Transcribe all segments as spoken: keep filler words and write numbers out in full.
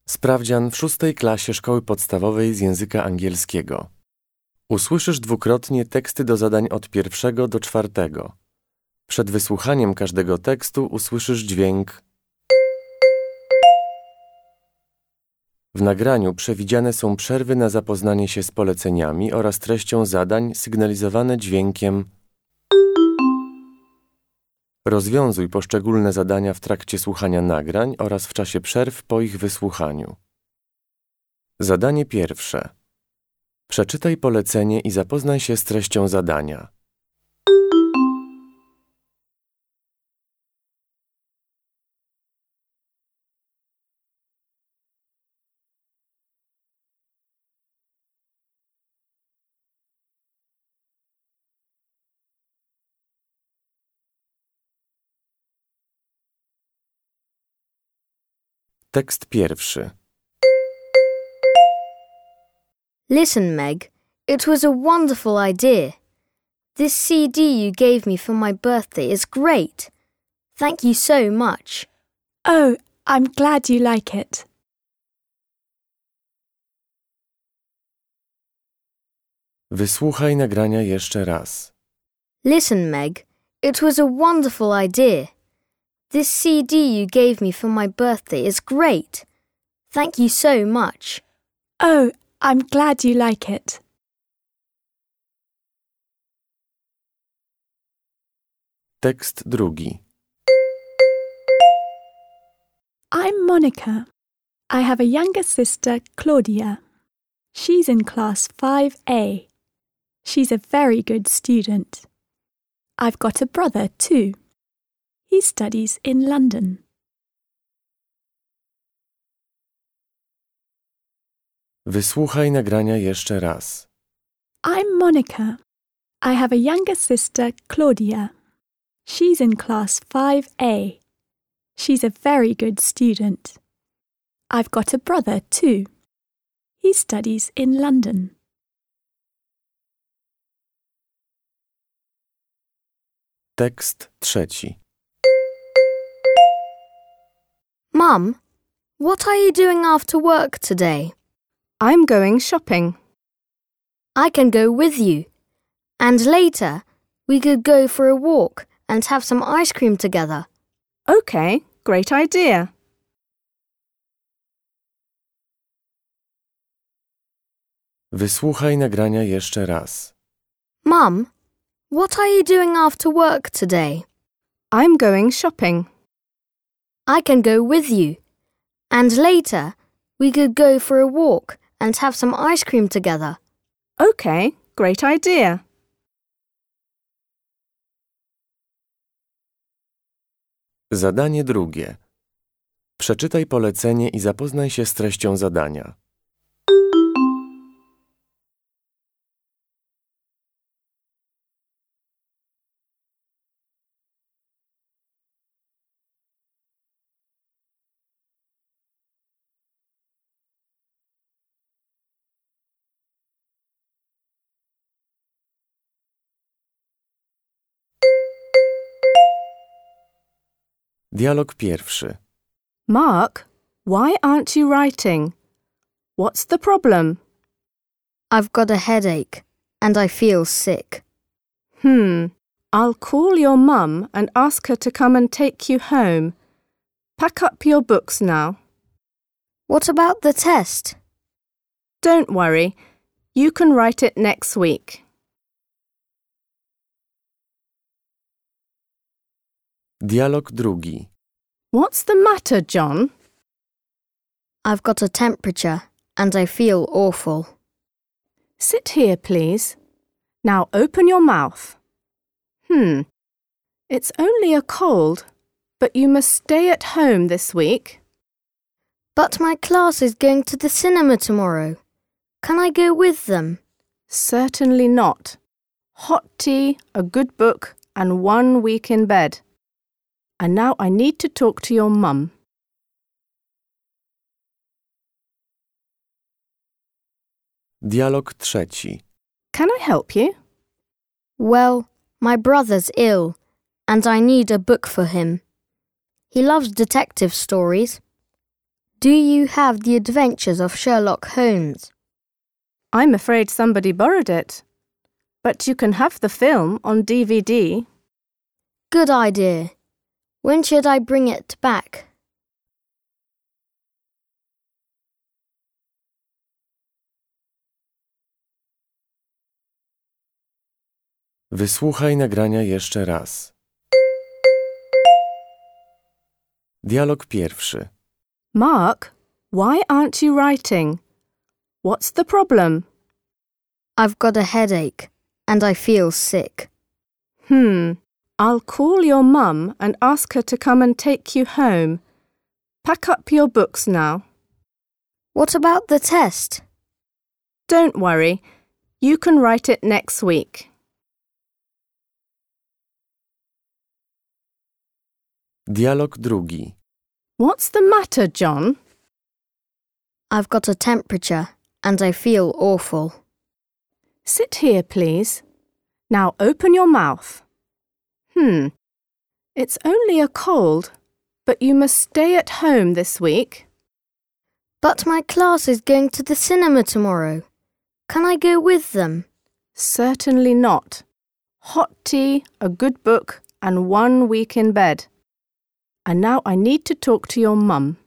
Sprawdzian w szóstej klasie szkoły podstawowej z języka angielskiego. Usłyszysz dwukrotnie teksty do zadań od pierwszego do czwartego. Przed wysłuchaniem każdego tekstu usłyszysz dźwięk. W nagraniu przewidziane są przerwy na zapoznanie się z poleceniami oraz treścią zadań sygnalizowane dźwiękiem. Rozwiązuj poszczególne zadania w trakcie słuchania nagrań oraz w czasie przerw po ich wysłuchaniu. Zadanie pierwsze. Przeczytaj polecenie i zapoznaj się z treścią zadania. Tekst pierwszy. Listen, Meg, it was a wonderful idea. This C D you gave me for my birthday is great. Thank you so much. Oh, I'm glad you like it. Wysłuchaj nagrania jeszcze raz. Listen, Meg, it was a wonderful idea. This C D you gave me for my birthday is great. Thank you so much. Oh, I'm glad you like it. Tekst drugi. I'm Monica. I have a younger sister, Claudia. She's in class five A. She's a very good student. I've got a brother too. He studies in London. Wysłuchaj nagrania jeszcze raz. I'm Monica. I have a younger sister, Claudia. She's in class five A. She's a very good student. I've got a brother too. He studies in London. Tekst trzeci. Mum, what are you doing after work today? I'm going shopping. I can go with you. And later, we could go for a walk and have some ice cream together. Okay, great idea. Wysłuchaj nagrania jeszcze raz. Mum, what are you doing after work today? I'm going shopping. I can go with you. And later, we could go for a walk and have some ice cream together. Okay, great idea. Zadanie drugie. Przeczytaj polecenie i zapoznaj się z treścią zadania. Dialog pierwszy. Mark, why aren't you writing? What's the problem? I've got a headache and I feel sick. Hmm, I'll call your mum and ask her to come and take you home. Pack up your books now. What about the test? Don't worry, you can write it next week. Dialog drugi. What's the matter, John? I've got a temperature and I feel awful. Sit here, please. Now open your mouth. Hmm, it's only a cold, but you must stay at home this week. But my class is going to the cinema tomorrow. Can I go with them? Certainly not. Hot tea, a good book, and one week in bed. And now I need to talk to your mum. Dialog trzeci. Can I help you? Well, my brother's ill and I need a book for him. He loves detective stories. Do you have The Adventures of Sherlock Holmes? I'm afraid somebody borrowed it. But you can have the film on D V D. Good idea. When should I bring it back? Wysłuchaj nagrania jeszcze raz. Dialog pierwszy. Mark, why aren't you writing? What's the problem? I've got a headache and I feel sick. Hmm, I'll call your mum and ask her to come and take you home. Pack up your books now. What about the test? Don't worry, you can write it next week. Dialog drugi. What's the matter, John? I've got a temperature and I feel awful. Sit here, please. Now open your mouth. Hmm, it's only a cold, but you must stay at home this week. But my class is going to the cinema tomorrow. Can I go with them? Certainly not. Hot tea, a good book, and one week in bed. And now I need to talk to your mum.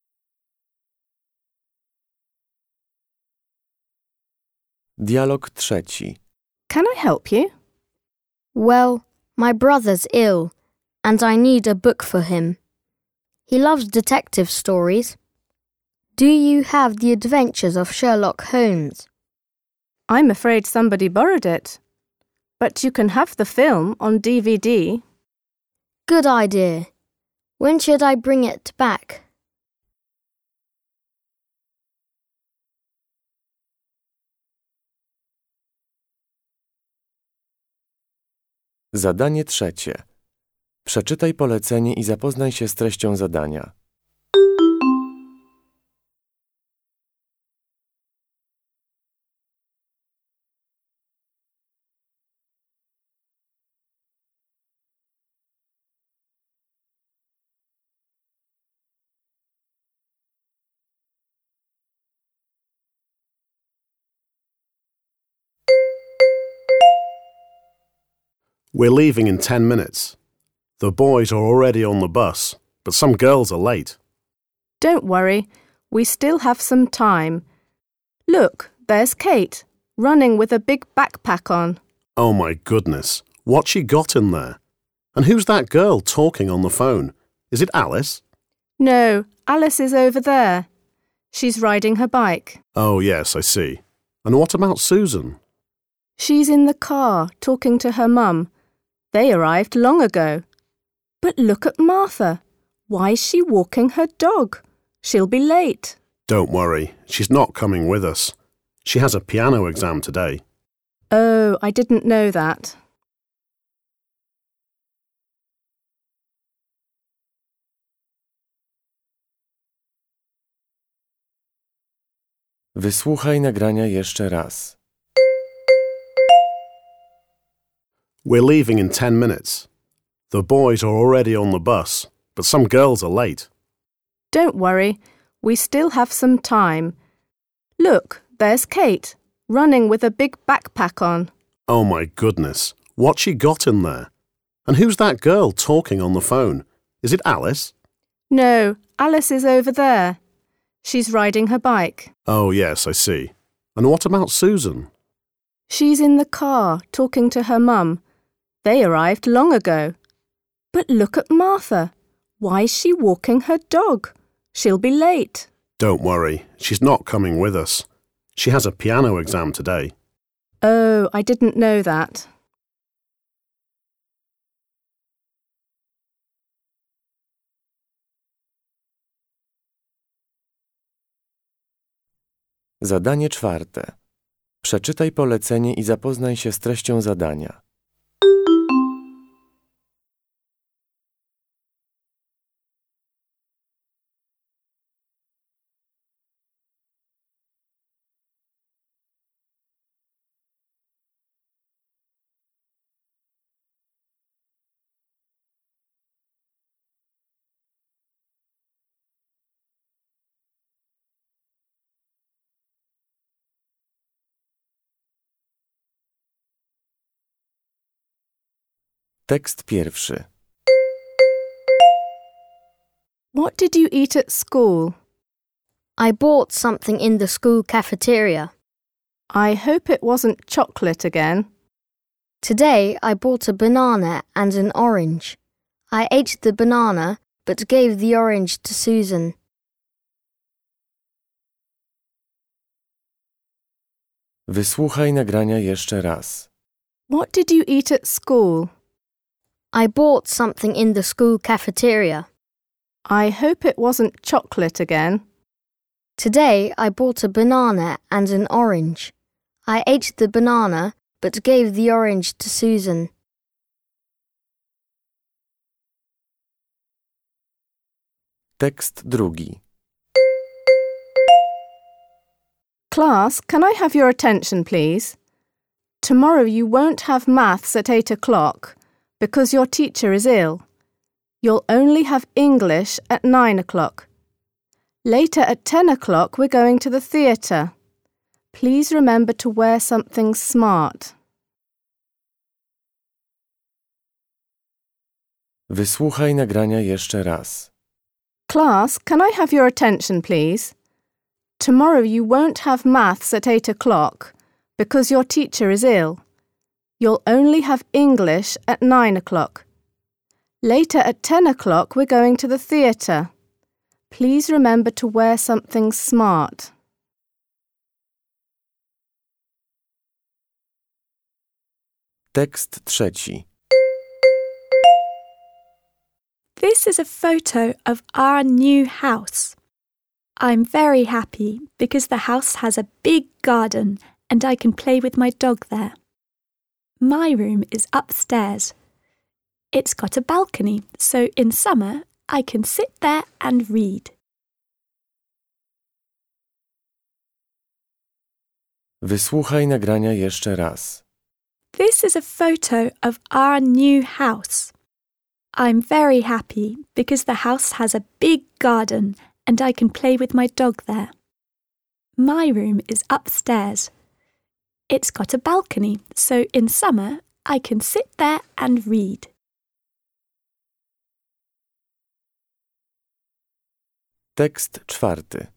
Dialog trzeci. Can I help you? Well, my brother's ill and I need a book for him. He loves detective stories. Do you have The Adventures of Sherlock Holmes? I'm afraid somebody borrowed it. But you can have the film on D V D. Good idea. When should I bring it back? Zadanie trzecie. Przeczytaj polecenie i zapoznaj się z treścią zadania. We're leaving in ten minutes. The boys are already on the bus, but some girls are late. Don't worry, we still have some time. Look, there's Kate, running with a big backpack on. Oh my goodness, what's she got in there? And who's that girl talking on the phone? Is it Alice? No, Alice is over there. She's riding her bike. Oh yes, I see. And what about Susan? She's in the car, talking to her mum. They arrived long ago. But look at Martha. Why is she walking her dog? She'll be late. Don't worry, she's not coming with us. She has a piano exam today. Oh, I didn't know that. Wysłuchaj nagrania jeszcze raz. We're leaving in ten minutes. The boys are already on the bus, but some girls are late. Don't worry, we still have some time. Look, there's Kate, running with a big backpack on. Oh my goodness, what's she got in there? And who's that girl talking on the phone? Is it Alice? No, Alice is over there. She's riding her bike. Oh yes, I see. And what about Susan? She's in the car, talking to her mum. They arrived long ago. But look at Martha. Why is she walking her dog? She'll be late. Don't worry, she's not coming with us. She has a piano exam today. Oh, I didn't know that. Zadanie czwarte. Przeczytaj polecenie i zapoznaj się z treścią zadania. Tekst pierwszy. What did you eat at school? I bought something in the school cafeteria. I hope it wasn't chocolate again. Today I bought a banana and an orange. I ate the banana but gave the orange to Susan. Wysłuchaj nagrania jeszcze raz. What did you eat at school? I bought something in the school cafeteria. I hope it wasn't chocolate again. Today I bought a banana and an orange. I ate the banana but gave the orange to Susan. Tekst drugi. Class, can I have your attention, please? Tomorrow you won't have maths at eight o'clock because your teacher is ill. You'll only have English at nine o'clock. Later at ten o'clock we're going to the theatre. Please remember to wear something smart. Wysłuchaj nagrania jeszcze raz. Class, can I have your attention, please? Tomorrow you won't have maths at eight o'clock because your teacher is ill. You'll only have English at nine o'clock. Later at ten o'clock we're going to the theatre. Please remember to wear something smart. Tekst trzeci. This is a photo of our new house. I'm very happy because the house has a big garden and I can play with my dog there. My room is upstairs. It's got a balcony, so in summer I can sit there and read. Wysłuchaj nagrania jeszcze raz. This is a photo of our new house. I'm very happy because the house has a big garden and I can play with my dog there. My room is upstairs. It's got a balcony, so in summer I can sit there and read. Tekst czwarty.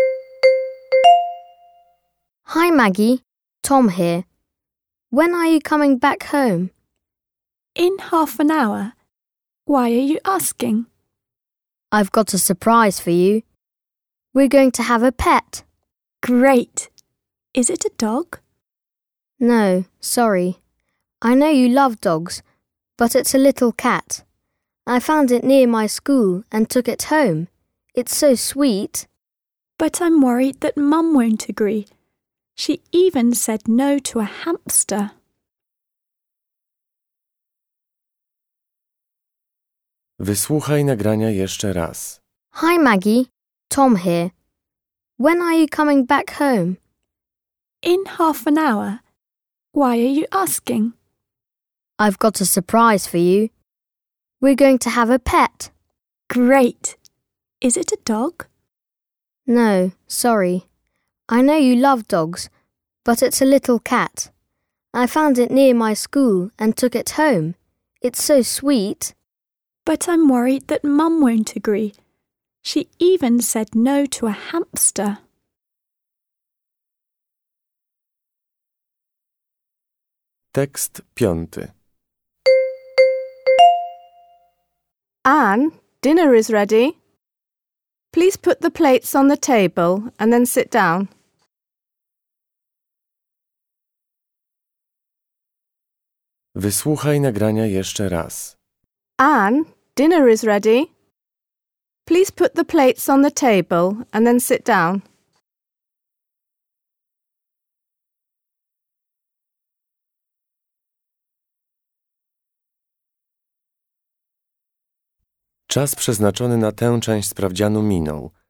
Hi Maggie, Tom here. When are you coming back home? In half an hour. Why are you asking? I've got a surprise for you. We're going to have a pet. Great. Is it a dog? No, sorry. I know you love dogs, but it's a little cat. I found it near my school and took it home. It's so sweet. But I'm worried that Mum won't agree. She even said no to a hamster. Wysłuchaj nagrania jeszcze raz. Hi Maggie, Tom here. When are you coming back home? In half an hour. Why are you asking? I've got a surprise for you. We're going to have a pet. Great. Is it a dog? No, sorry. I know you love dogs, but it's a little cat. I found it near my school and took it home. It's so sweet. But I'm worried that Mum won't agree. She even said no to a hamster. Tekst piąty. Anne, dinner is ready. Please put the plates on the table and then sit down. Wysłuchaj nagrania jeszcze raz. Anne, dinner is ready. Please put the plates on the table and then sit down. Czas przeznaczony na tę część sprawdzianu minął.